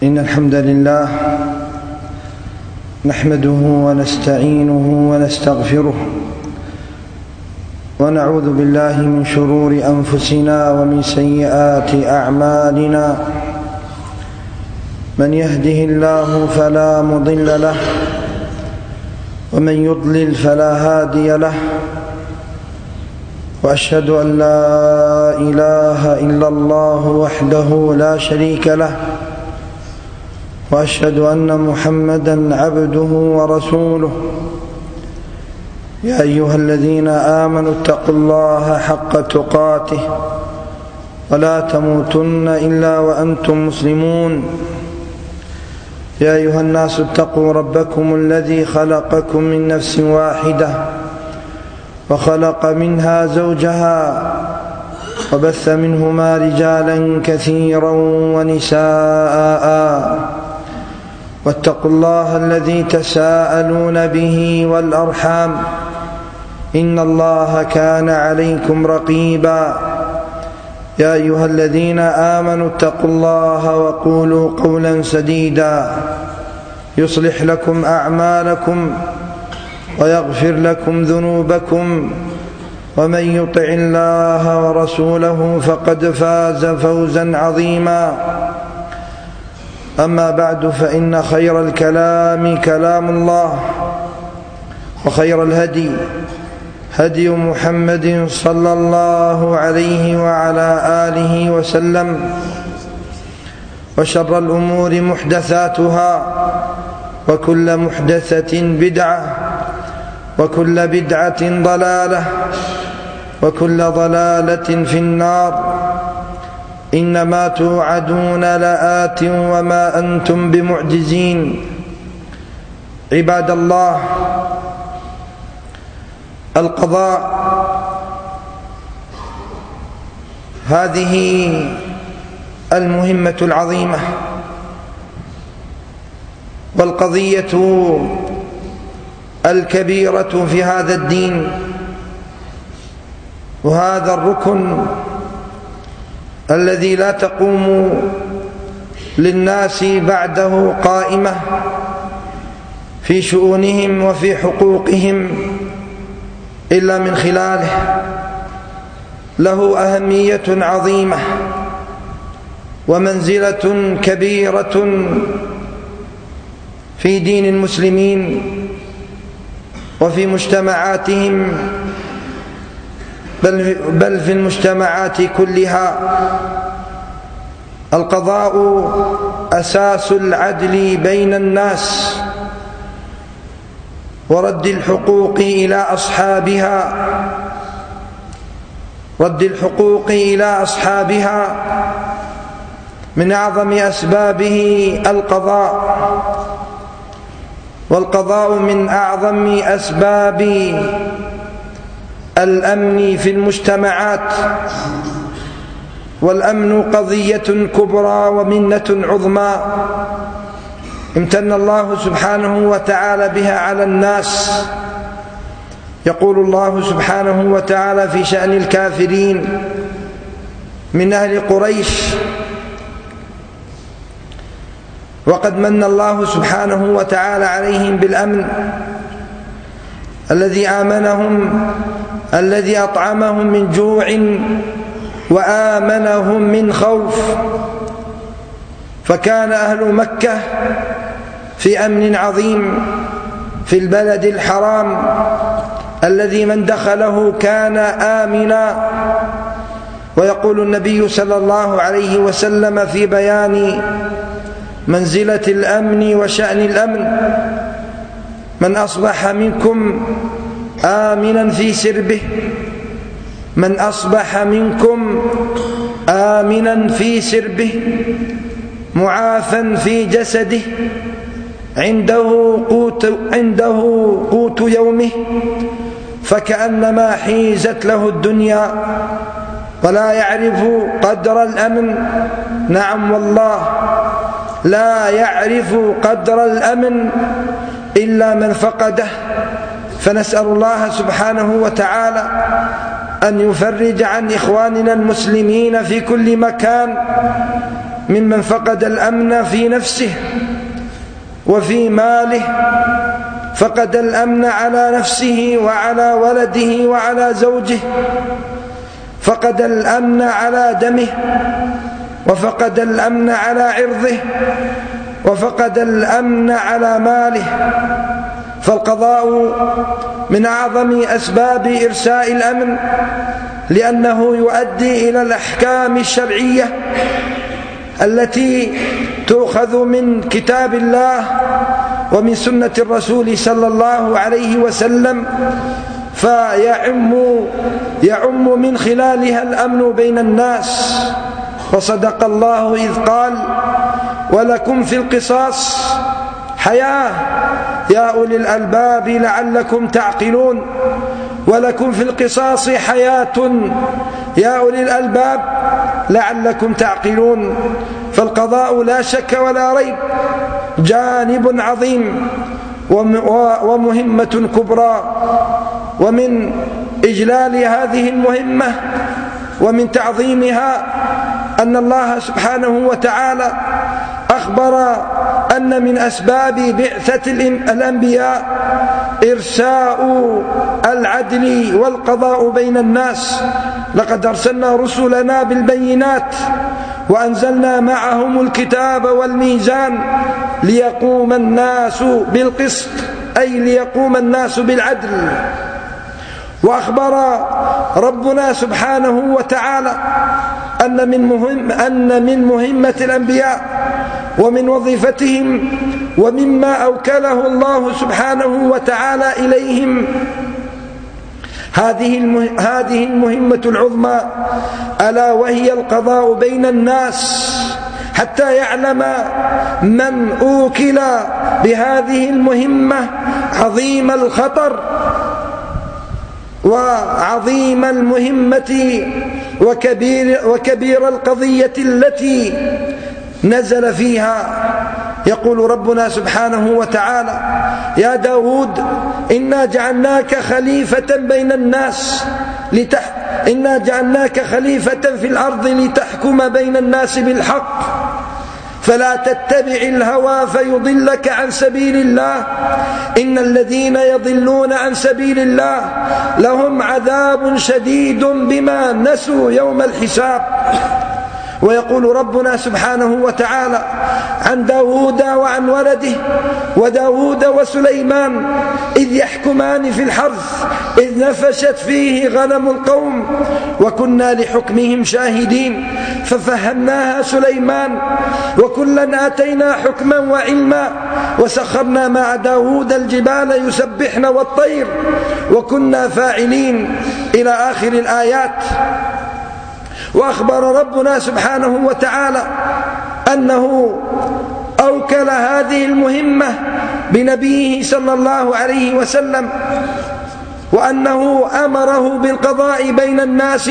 إن الحمد لله نحمده ونستعينه ونستغفره ونعوذ بالله من شرور أنفسنا ومن سيئات أعمالنا. من يهده الله فلا مضل له ومن يضلل فلا هادي له، وأشهد أن لا إله إلا الله وحده لا شريك له، وأشهد أن محمدًا عبده ورسوله. يا أيها الذين آمنوا اتقوا الله حق تقاته ولا تموتن إلا وأنتم مسلمون. يا أيها الناس اتقوا ربكم الذي خلقكم من نفس واحدة وخلق منها زوجها وبث منهما رجالا كثيرا ونساء، واتقوا الله الذي تساءلون به والأرحام إن الله كان عليكم رقيبا. يا أيها الذين آمنوا اتقوا الله وقولوا قولا سديدا يصلح لكم أعمالكم ويغفر لكم ذنوبكم، ومن يطع الله ورسوله فقد فاز فوزا عظيما. أما بعد، فإن خير الكلام كلام الله، وخير الهدي هدي محمد صلى الله عليه وعلى آله وسلم، وشر الأمور محدثاتها، وكل محدثة بدعة، وكل بدعة ضلالة، وكل ضلالة في النار. إنما توعدون لآت وما أنتم بمعجزين. عباد الله، القضاء هذه المهمة العظيمة، والقضية الكبيرة في هذا الدين، وهذا الركن الذي لا تقوم للناس بعده قائمة في شؤونهم وفي حقوقهم إلا من خلاله. له أهمية عظيمة ومنزلة كبيرة في دين المسلمين وفي مجتمعاتهم، بل في المجتمعات كلها. القضاء أساس العدل بين الناس ورد الحقوق إلى أصحابها، رد الحقوق إلى أصحابها من أعظم أسبابه القضاء، والقضاء من أعظم أسباب الأمن في المجتمعات. والأمن قضية كبرى ومنة عظمى امتن الله سبحانه وتعالى بها على الناس. يقول الله سبحانه وتعالى في شأن الكافرين من أهل قريش: وقد من الله سبحانه وتعالى عليهم بالأمن الذي آمنهم، الذي أطعمهم من جوع وآمنهم من خوف. فكان أهل مكة في أمن عظيم في البلد الحرام الذي من دخله كان آمنا. ويقول النبي صلى الله عليه وسلم في بيان منزلة الأمن وشأن الأمن: من أصبح منكم آمنا في سربه، من أصبح منكم آمنا في سربه معافا في جسده عنده قوت يومه فكأنما حيزت له الدنيا، ولا يعرف قدر الأمن. نعم والله، لا يعرف قدر الأمن إلا من فقده. فنسأل الله سبحانه وتعالى أن يفرج عن إخواننا المسلمين في كل مكان ممن فقد الأمن في نفسه وفي ماله، فقد الأمن على نفسه وعلى ولده وعلى زوجه، فقد الأمن على دمه، وفقد الأمن على عرضه، وفقد الأمن على ماله. فالقضاء من أعظم أسباب إرساء الأمن، لأنه يؤدي إلى الأحكام الشرعية التي تؤخذ من كتاب الله ومن سنة الرسول صلى الله عليه وسلم، فيعم من خلالها الأمن بين الناس. وصدق الله إذ قال: ولكم في القصاص حياة يا أولي الألباب لعلكم تعقلون. ولكم في القصاص حياة يا أولي الألباب لعلكم تعقلون. فالقضاء لا شك ولا ريب جانب عظيم ومهمة كبرى. ومن إجلال هذه المهمة ومن تعظيمها أن الله سبحانه وتعالى أخبر أن من أسباب بعثة الأنبياء إرساء العدل والقضاء بين الناس. لقد أرسلنا رسلنا بالبينات وأنزلنا معهم الكتاب والميزان ليقوم الناس بالقسط، أي ليقوم الناس بالعدل. وأخبر ربنا سبحانه وتعالى أن من مهمة الأنبياء ومن وظيفتهم ومما أوكله الله سبحانه وتعالى إليهم هذه المهمة العظمى، ألا وهي القضاء بين الناس، حتى يعلم من أوكل بهذه المهمة عظيم الخطر وعظيم المهمة وكبير القضية التي نزل فيها. يقول ربنا سبحانه وتعالى: يا داود إنا جعلناك خليفة بين الناس إنا جعلناك خليفة في الأرض لتحكم بين الناس بالحق فلا تتبع الهوى فيضلك عن سبيل الله إن الذين يضلون عن سبيل الله لهم عذاب شديد بما نسوا يوم الحساب. ويقول ربنا سبحانه وتعالى عن داود وعن ولده: وداود وسليمان إذ يحكمان في الحرث إذ نفشت فيه غنم القوم وكنا لحكمهم شاهدين ففهمناها سليمان وكلا آتينا حكما وعلما وسخرنا مع داود الجبال يسبحن والطير وكنا فاعلين إلى آخر الآيات. وأخبر ربنا سبحانه وتعالى أنه أوكل هذه المهمة بنبيه صلى الله عليه وسلم، وأنه أمره بالقضاء بين الناس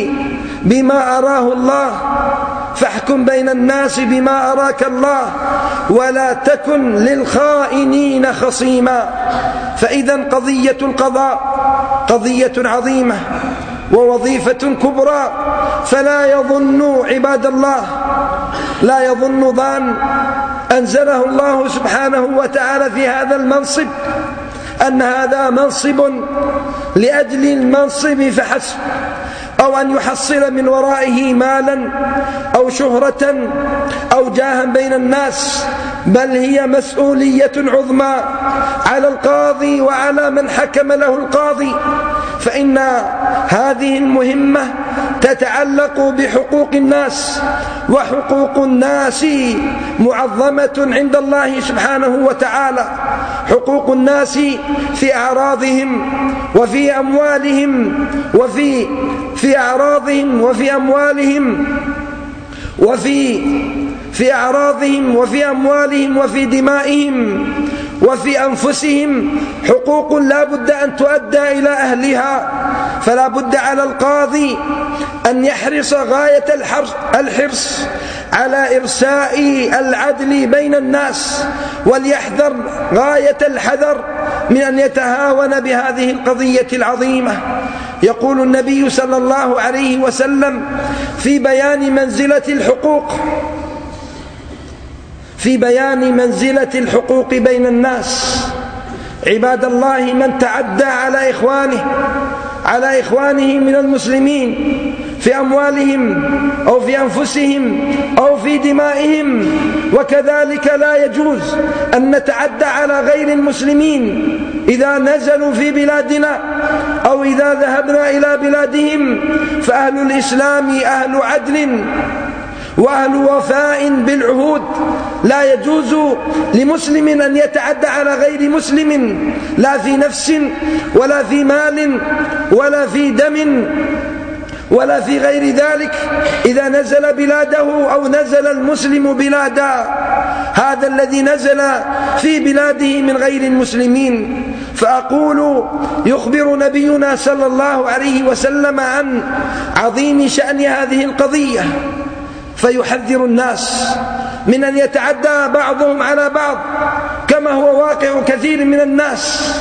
بما أراه الله، فاحكم بين الناس بما أراك الله ولا تكن للخائنين خصيما. فإذا قضية القضاء قضية عظيمة ووظيفة كبرى، فلا يظن عباد الله، لا يظن ظان أنزله الله سبحانه وتعالى في هذا المنصب أن هذا منصب لأجل المنصب فحسب، أو أن يحصل من ورائه مالا أو شهرة أو جاها بين الناس، بل هي مسؤولية عظمى على القاضي وعلى من حكم له القاضي، فإن هذه المهمة تتعلق بحقوق الناس، وحقوق الناس معظمة عند الله سبحانه وتعالى. حقوق الناس في أعراضهم وفي أموالهم في أعراضهم وفي أموالهم في أعراضهم وفي أموالهم وفي دمائهم وفي أنفسهم حقوق لا بد أن تؤدى إلى أهلها. فلا بد على القاضي أن يحرص غاية الحرص على إرساء العدل بين الناس، وليحذر غاية الحذر من أن يتهاون بهذه القضية العظيمة. يقول النبي صلى الله عليه وسلم في بيان منزلة الحقوق: في بيان منزلة الحقوق بين الناس. عباد الله، من تعدى على إخوانه من المسلمين في أموالهم أو في أنفسهم أو في دمائهم، وكذلك لا يجوز أن نتعدى على غير المسلمين إذا نزلوا في بلادنا أو إذا ذهبنا إلى بلادهم، فأهل الإسلام أهل عدل وأهل وفاء بالعهود. لا يجوز لمسلم أن يتعدى على غير مسلم، لا في نفس ولا في مال ولا في دم ولا في غير ذلك، إذا نزل بلاده أو نزل المسلم بلادا هذا الذي نزل في بلاده من غير المسلمين. فأقول: يخبر نبينا صلى الله عليه وسلم عن عظيم شأن هذه القضية، فيحذر الناس من أن يتعدى بعضهم على بعض، كما هو واقع كثير من الناس.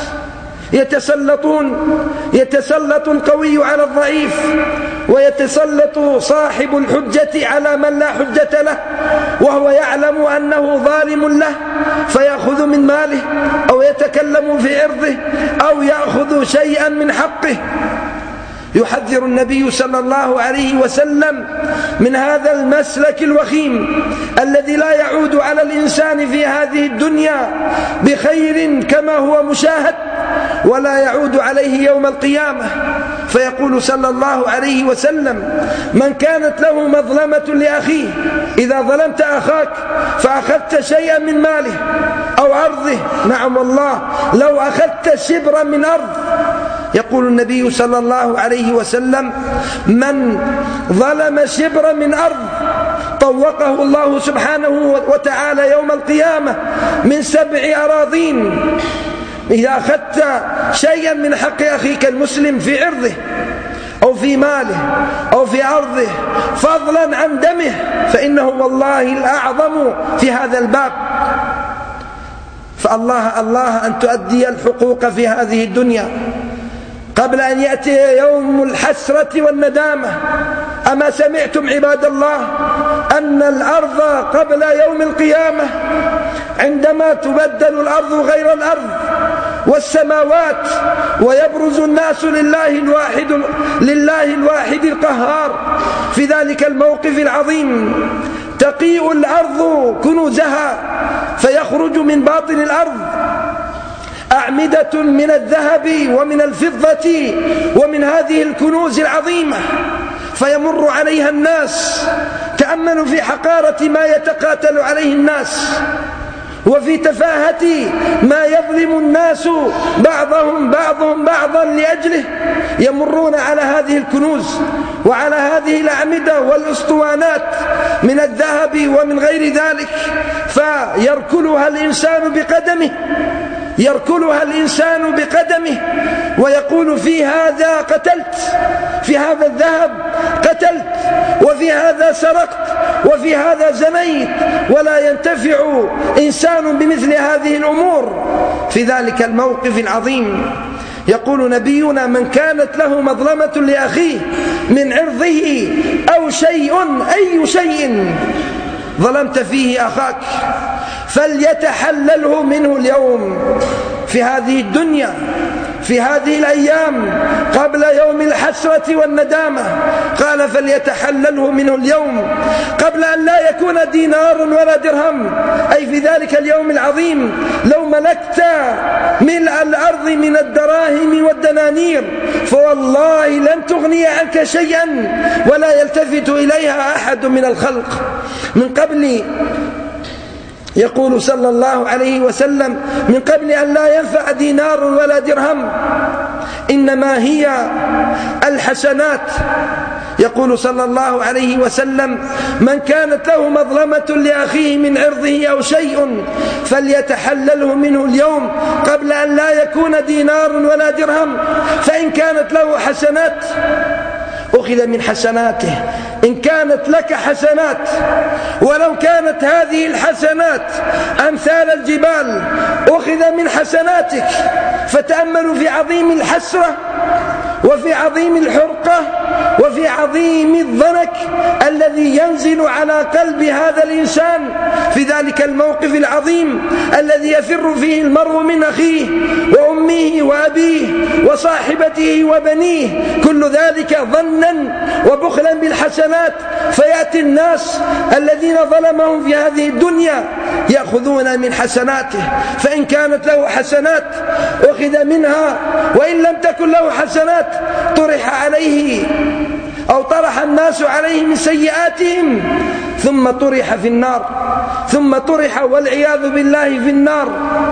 يتسلط القوي على الضعيف، ويتسلط صاحب الحجة على من لا حجة له، وهو يعلم أنه ظالم له، فيأخذ من ماله أو يتكلم في عرضه أو يأخذ شيئا من حقه. يحذر النبي صلى الله عليه وسلم من هذا المسلك الوخيم الذي لا يعود على الإنسان في هذه الدنيا بخير كما هو مشاهد، ولا يعود عليه يوم القيامة. فيقول صلى الله عليه وسلم: من كانت له مظلمة لأخيه، إذا ظلمت أخاك فأخذت شيئا من ماله أو أرضه، نعم والله لو أخذت شبرا من أرض، يقول النبي صلى الله عليه وسلم: من ظلم شبرا من أرض طوقه الله سبحانه وتعالى يوم القيامة من 7 أراضين. إذا أخذت شيئا من حق أخيك المسلم في عرضه أو في ماله أو في أرضه فضلا عن دمه، فإنه والله الأعظم في هذا الباب. فالله أن تؤدي الحقوق في هذه الدنيا قبل أن يأتي يوم الحسرة والندامة. أما سمعتم عباد الله أن الأرض قبل يوم القيامة عندما تبدل الأرض غير الأرض والسماوات ويبرز الناس لله الواحد القهار، في ذلك الموقف العظيم تقيء الأرض كنوزها، فيخرج من باطن الأرض أعمدة من الذهب ومن الفضة ومن هذه الكنوز العظيمة، فيمر عليها الناس. تأملوا في حقارة ما يتقاتل عليه الناس، وفي تفاهة ما يظلم الناس بعضهم بعضا لأجله. يمرون على هذه الكنوز وعلى هذه الأعمدة والأسطوانات من الذهب ومن غير ذلك، فيركلها الإنسان بقدمه ويقول: في هذا قتلت، في هذا الذهب قتلت، وفي هذا سرقت، وفي هذا زنيت، ولا ينتفع إنسان بمثل هذه الأمور في ذلك الموقف العظيم. يقول نبينا: من كانت له مظلمة لأخيه من عرضه أو شيء، أي شيء ظلمت فيه أخاك، فليتحلله منه اليوم في هذه الدنيا، في هذه الأيام قبل يوم الحسرة والندامة. قال: فليتحلله منه اليوم قبل أن لا يكون دينار ولا درهم، أي في ذلك اليوم العظيم لو ملكت ملء الأرض من الدراهم والدنانير فوالله لن تغني عنك شيئا ولا يلتفت إليها أحد من الخلق. من قبل، يقول صلى الله عليه وسلم: من قبل أن لا ينفع دينار ولا درهم، إنما هي الحسنات. يقول صلى الله عليه وسلم: من كانت له مظلمة لأخيه من عرضه أو شيء فليتحلله منه اليوم قبل أن لا يكون دينار ولا درهم، فإن كانت له حسنات أخذ من حسناته، إن كانت لك حسنات ولو كانت هذه الحسنات أمثال الجبال أخذ من حسناتك. فتأملوا في عظيم الحسرة وفي عظيم الحرقة وفي عظيم الضنك الذي ينزل على قلب هذا الإنسان في ذلك الموقف العظيم الذي يفر فيه المرء من أخيه وأمه وأبيه وصاحبته وبنيه، كل ذلك ظنا وبخلا بالحسنات. فيأتي الناس الذين ظلمهم في هذه الدنيا يأخذون من حسناته، فإن كانت له حسنات أخذ منها، وإن لم تكن له حسنات طرح عليه أو طرح الناس عليه من سيئاتهم، ثم طرح في النار، ثم طرح والعياذ بالله في النار.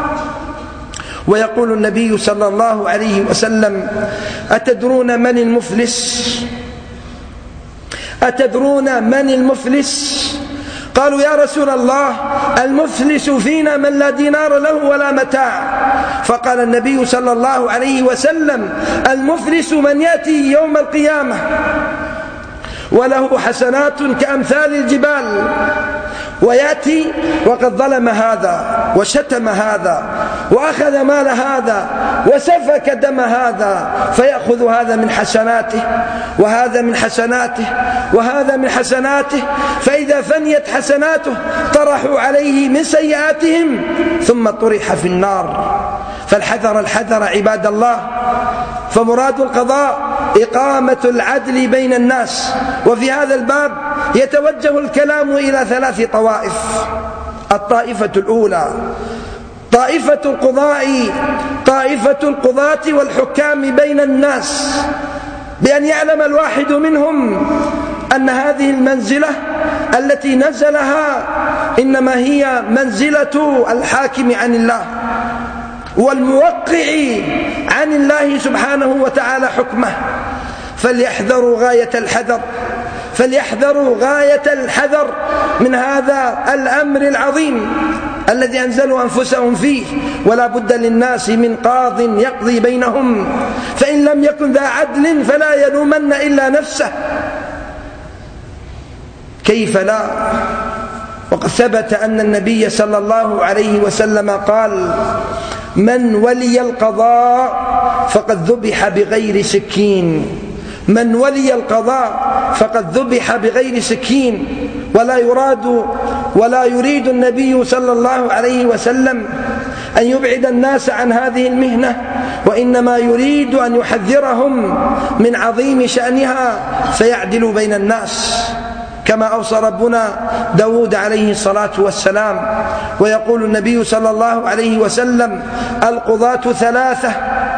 ويقول النبي صلى الله عليه وسلم: أتدرون من المفلس؟ أتدرون من المفلس؟ قالوا: يا رسول الله، المفلس فينا من لا دينار له ولا متاع. فقال النبي صلى الله عليه وسلم: المفلس من يأتي يوم القيامة وله حسنات كأمثال الجبال، ويأتي وقد ظلم هذا وشتم هذا وأخذ مال هذا وسفك دم هذا، فيأخذ هذا من حسناته وهذا من حسناته وهذا من حسناته، فإذا فنيت حسناته طرحوا عليه من سيئاتهم ثم طرح في النار. فالحذر الحذر عباد الله. فمراد القضاء إقامة العدل بين الناس. وفي هذا الباب يتوجه الكلام إلى 3 طوائف. الطائفة الأولى طائفة القضاة والحكام بين الناس، بأن يعلم الواحد منهم أن هذه المنزلة التي نزلها إنما هي منزلة الحاكم عن الله والموقع عن الله سبحانه وتعالى حكمه. فليحذروا غاية الحذر من هذا الأمر العظيم الذي أنزلوا أنفسهم فيه. ولا بد للناس من قاض يقضي بينهم، فإن لم يكن ذا عدل فلا يلومن إلا نفسه. كيف لا؟ وقد ثبت أن النبي صلى الله عليه وسلم قال: من ولي القضاء فقد ذبح بغير سكين. من ولي القضاء فقد ذبح بغير سكين. ولا يريد النبي صلى الله عليه وسلم أن يبعد الناس عن هذه المهنة، وإنما يريد أن يحذرهم من عظيم شأنها فيعدل بين الناس، كما أوصى ربنا داود عليه الصلاة والسلام. ويقول النبي صلى الله عليه وسلم: القضاة 3،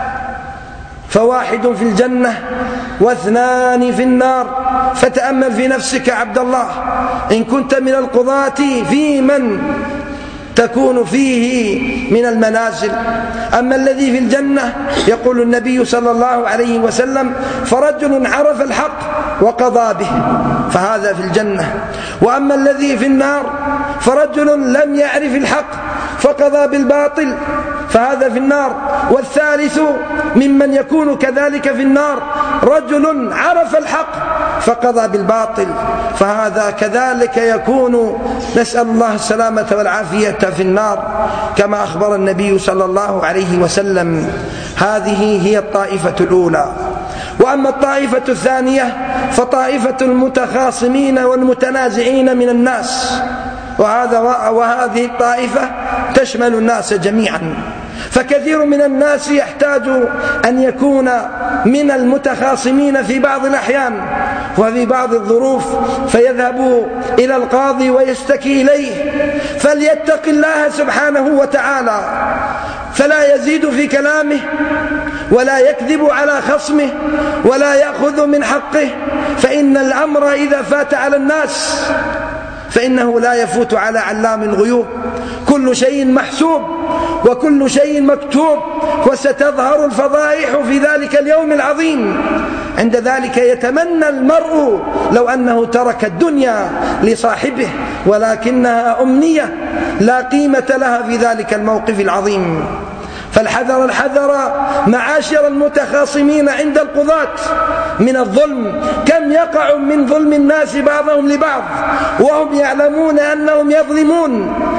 فواحد في الجنة واثنان في النار. فتأمل في نفسك عبد الله، إن كنت من القضاة في من تكون فيه من المنازل. أما الذي في الجنة يقول النبي صلى الله عليه وسلم: فرجل عرف الحق وقضى به، فهذا في الجنة. وأما الذي في النار فرجل لم يعرف الحق فقضى بالباطل، فهذا في النار. والثالث ممن يكون كذلك في النار رجل عرف الحق فقضى بالباطل، فهذا كذلك يكون، نسأل الله السلامة والعافية، في النار، كما أخبر النبي صلى الله عليه وسلم. هذه هي الطائفة الأولى. وأما الطائفة الثانية فطائفة المتخاصمين والمتنازعين من الناس، وهذه الطائفة تشمل الناس جميعا. فكثير من الناس يحتاج أن يكون من المتخاصمين في بعض الأحيان وفي بعض الظروف، فيذهب إلى القاضي ويشتكي إليه، فليتق الله سبحانه وتعالى، فلا يزيد في كلامه ولا يكذب على خصمه ولا يأخذ من حقه، فإن الأمر إذا فات على الناس فإنه لا يفوت على علام الغيوب. كل شيء محسوب وكل شيء مكتوب، وستظهر الفضائح في ذلك اليوم العظيم. عند ذلك يتمنى المرء لو أنه ترك الدنيا لصاحبه، ولكنها أمنية لا قيمة لها في ذلك الموقف العظيم. فالحذر الحذر معاشر المتخاصمين عند القضاة من الظلم. كم يقع من ظلم الناس بعضهم لبعض وهم يعلمون أنهم يظلمون،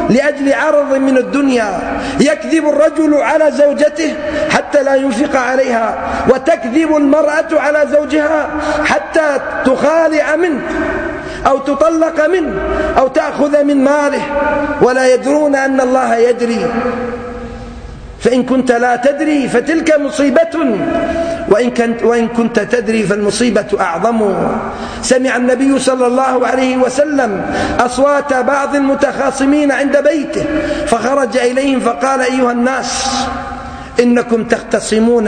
لأجل عرض من الدنيا. يكذب الرجل على زوجته حتى لا ينفق عليها، وتكذب المرأة على زوجها حتى تخالع منه أو تطلق منه أو تأخذ من ماله، ولا يدرون أن الله يدري. فإن كنت لا تدري فتلك مصيبة، وإن كنت تدري فالمصيبة أعظم. سمع النبي صلى الله عليه وسلم أصوات بعض المتخاصمين عند بيته، فخرج إليهم فقال: أيها الناس، إنكم تختصمون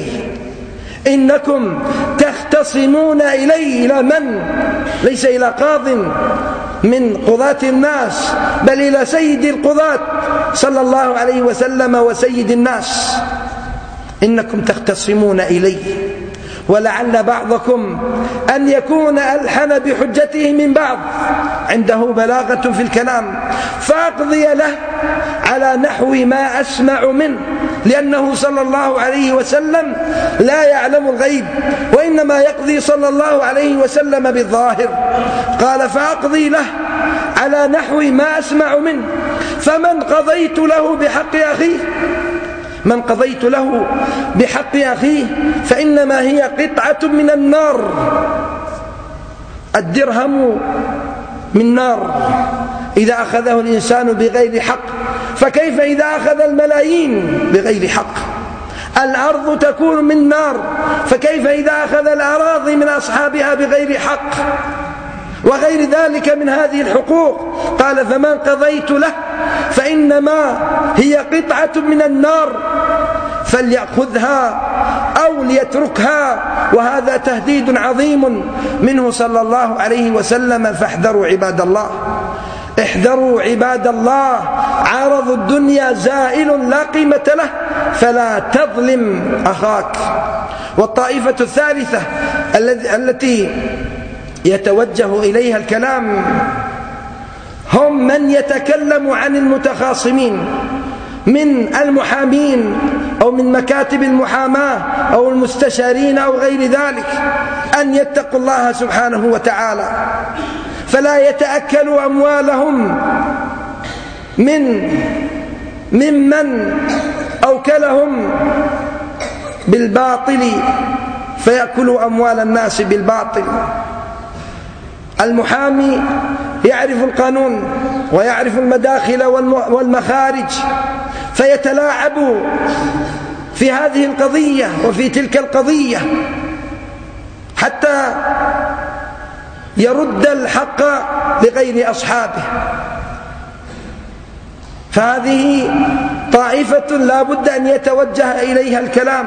إليه. إلى من؟ ليس إلى قاض من قضاة الناس، بل إلى سيد القضاة صلى الله عليه وسلم وسيد الناس. إنكم تختصمون إليه، ولعل بعضكم أن يكون ألحن بحجته من بعض، عنده بلاغة في الكلام، فأقضي له على نحو ما أسمع منه، لأنه صلى الله عليه وسلم لا يعلم الغيب، وإنما يقضي صلى الله عليه وسلم بالظاهر. قال: فأقضي له على نحو ما أسمع منه، فمن قضيت له بحق أخيه فإنما هي قطعة من النار. الدرهم من نار إذا أخذه الإنسان بغير حق، فكيف إذا أخذ الملايين بغير حق؟ الأرض تكون من نار، فكيف إذا أخذ الأراضي من أصحابها بغير حق؟ وغير ذلك من هذه الحقوق. قال: فمن قضيت له فإنما هي قطعة من النار، فليأخذها أو ليتركها. وهذا تهديد عظيم منه صلى الله عليه وسلم. فاحذروا عباد الله، احذروا عباد الله، عرض الدنيا زائل لا قيمة له، فلا تظلم أخاك. والطائفة الثالثة التي يتوجه إليها الكلام هم من يتكلم عن المتخاصمين من المحامين أو من مكاتب المحاماة أو المستشارين أو غير ذلك، أن يتقوا الله سبحانه وتعالى، فلا يتأكلوا أموالهم ممن أوكلهم بالباطل فيأكلوا أموال الناس بالباطل. المحامي يعرف القانون ويعرف المداخل والمخارج، فيتلاعب في هذه القضية وفي تلك القضية حتى يرد الحق لغير أصحابه. فهذه طائفة لا بد أن يتوجه إليها الكلام.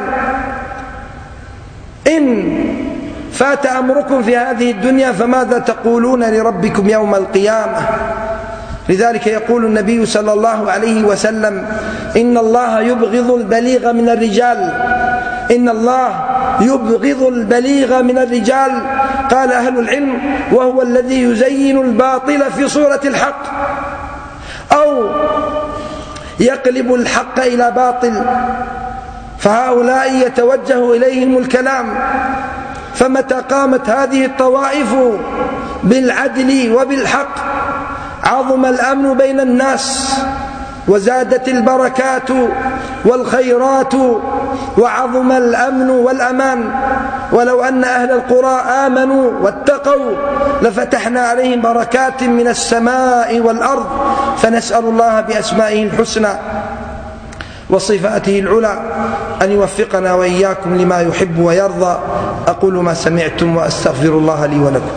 إن فات أمركم في هذه الدنيا فماذا تقولون لربكم يوم القيامة؟ لذلك يقول النبي صلى الله عليه وسلم: إن الله يبغض البليغ من الرجال. إن الله يبغض البليغ من الرجال. قال أهل العلم: وهو الذي يزين الباطل في صورة الحق، أو يقلب الحق إلى باطل. فهؤلاء يتوجه إليهم الكلام. فمتى قامت هذه الطوائف بالعدل وبالحق عظم الأمن بين الناس، وزادت البركات والخيرات، وعظم الأمن والأمان. ولو أن أهل القرى آمنوا واتقوا لفتحنا عليهم بركات من السماء والأرض. فنسأل الله بأسمائه الحسنى وصفاته العلى أن يوفقنا وإياكم لما يحب ويرضى. أقول ما سمعتم وأستغفر الله لي ولكم.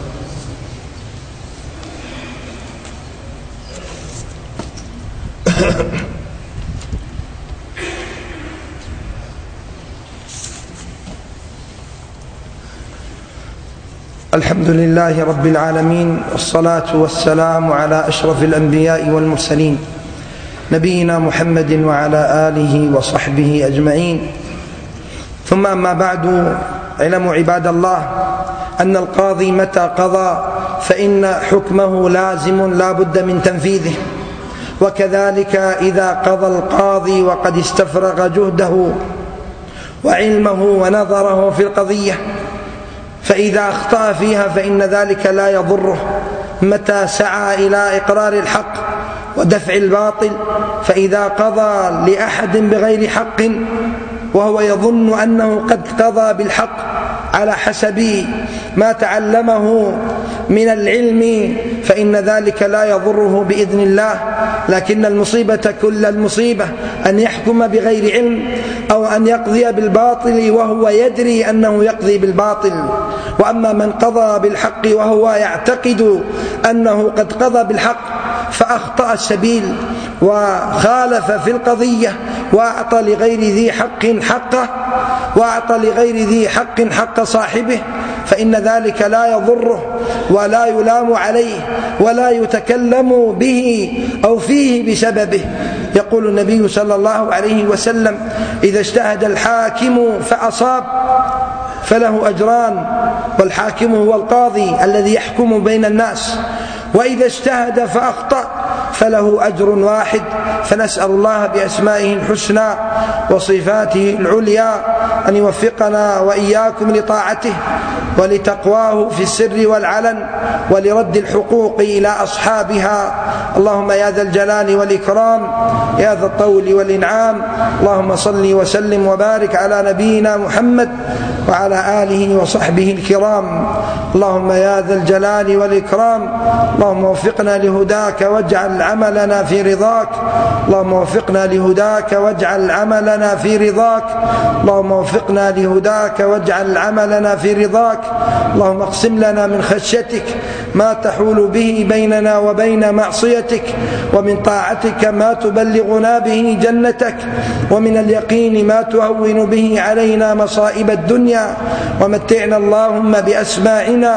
الحمد لله رب العالمين، والصلاة والسلام على أشرف الأنبياء والمرسلين، نبينا محمد وعلى آله وصحبه أجمعين. ثم أما بعد، اعلموا عباد الله أن القاضي متى قضى فإن حكمه لازم لا بد من تنفيذه. وكذلك إذا قضى القاضي وقد استفرغ جهده وعلمه ونظره في القضية، فإذا أخطأ فيها فإن ذلك لا يضره متى سعى إلى إقرار الحق ودفع الباطل. فإذا قضى لأحد بغير حق وهو يظن أنه قد قضى بالحق على حسب ما تعلمه من العلم فإن ذلك لا يضره بإذن الله، لكن المصيبة كل المصيبة أن يحكم بغير علم أو أن يقضي بالباطل وهو يدري أنه يقضي بالباطل. وأما من قضى بالحق وهو يعتقد أنه قد قضى بالحق فأخطأ السبيل وخالف في القضية وأعطى لغير ذي حق حقه حق صاحبه، فإن ذلك لا يضره ولا يلام عليه ولا يتكلم به أو فيه بسببه. يقول النبي صلى الله عليه وسلم: إذا اجتهد الحاكم فأصاب فله أجران، والحاكم هو القاضي الذي يحكم بين الناس، وإذا اجتهد فأخطأ فله أجر واحد. فنسأل الله بأسمائه الحسنى وصفاته العليا أن يوفقنا وإياكم لطاعته ولتقواه في السر والعلن ولرد الحقوق إلى أصحابها. اللهم يا ذا الجلال والإكرام يا ذا الطول والإنعام، اللهم صل وسلم وبارك على نبينا محمد وعلى آله وصحبه الكرام. اللهم يا ذا الجلال والإكرام اللهم وفقنا لهداك واجعل عملنا في رضاك، اللهم وفقنا لهداك واجعل عملنا في رضاك، اللهم وفقنا لهداك واجعل عملنا في رضاك. اللهم اقسم لنا من خشيتك ما تحول به بيننا وبين معصيتك، ومن طاعتك ما تبلغنا به جنتك، ومن اليقين ما تهون به علينا مصائب الدنيا، ومتعنا اللهم بأسماعنا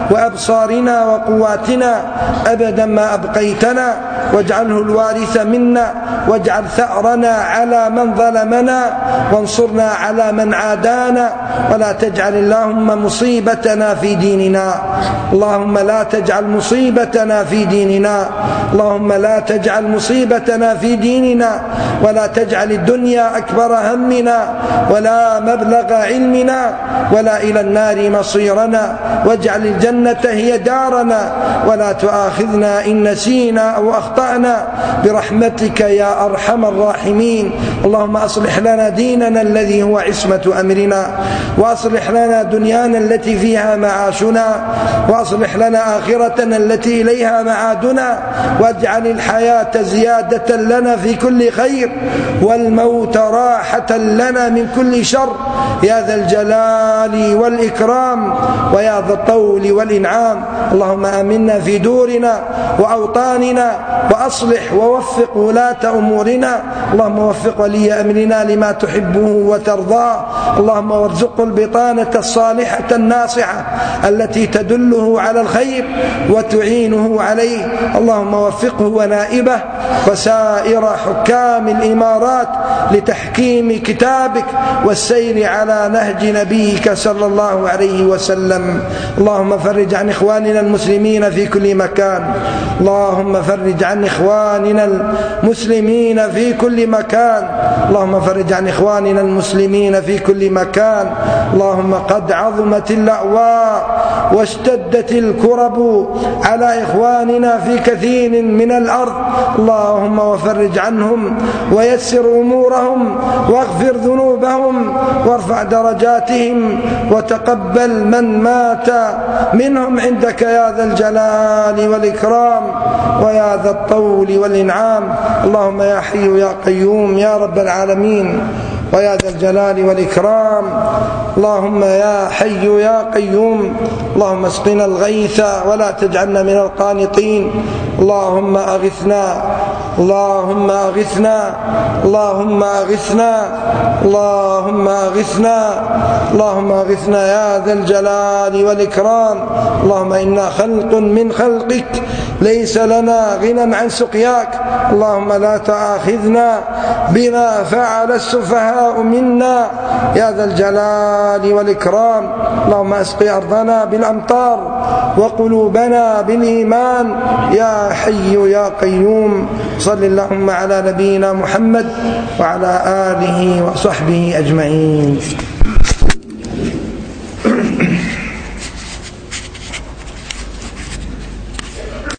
وأبصارنا وقواتنا أبدا ما أبقيتنا، واجعله الوارث منا، واجعل ثأرنا على من ظلمنا، وانصرنا على من عادانا، ولا تجعل اللهم مصيبتنا في ديننا. اللهم لا تجعل مصيبتنا في ديننا، اللهم لا تجعل مصيبتنا في ديننا، ولا تجعل الدنيا أكبر همنا ولا مبلغ علمنا ولا إلى النار مصيرنا، واجعل الجنة هي دارنا، ولا تؤاخذنا إن نسينا أو أخطأنا برحمتك يا أرحم الراحمين. اللهم أصلح لنا ديننا الذي هو عصمة أمرنا، وأصلح لنا دنيانا التي فيها معاشنا، وأصلح لنا آخرتنا التي إليها معادنا، واجعل الحياة زيادة لنا في كل خير والموت راحة لنا من كل شر يا ذا الجلال والإكرام ويا ذا الطول والإنعام. اللهم آمنا في دورنا وأوطاننا، وأصلح ووفق ولاة أمورنا، اللهم وفق ولي أمرنا لما تحبه وترضاه، اللهم وارزقه البطانة الصالحة الناصحة التي تدله على الخير وتعينه عليه، اللهم وفقه ونائبه وسائر حكام الإمارات لتحكيم كتابك والسير على نهج نبيك صلى الله عليه وسلم. اللهم فرج عن إخواننا المسلمين في كل مكان، اللهم فرج عن إخواننا المسلمين في كل مكان، اللهم فرج عن إخواننا المسلمين في كل مكان. اللهم قد عظمت الأعواء واشتدت الكرب على إخواننا في كثير من الأرض، اللهم وفرج عنهم ويسر أمورهم واغفر ذنوبهم وارفع درجاتهم، وتقبل من مات منهم عندك يا ذا الجلال والإكرام ويا ذا الطول والإنعام. اللهم يا حي يا قيوم يا رب العالمين ويا ذا الجلال والإكرام، اللهم يا حي يا قيوم، اللهم اسقنا الغيث ولا تجعلنا من القانطين، اللهم أغثنا، اللهم أغثنا، اللهم أغثنا، اللهم أغثنا، اللهم أغثنا يا ذا الجلال والإكرام. اللهم إنا خلق من خلقك ليس لنا غنى عن سقياك، اللهم لا تؤاخذنا بما فعل السفهاء منا يا ذا الجلال والإكرام. اللهم اسق أرضنا بالأمطار وقلوبنا بالإيمان يا حي يا قيوم. صل اللهم على نبينا محمد وعلى آله وصحبه أجمعين.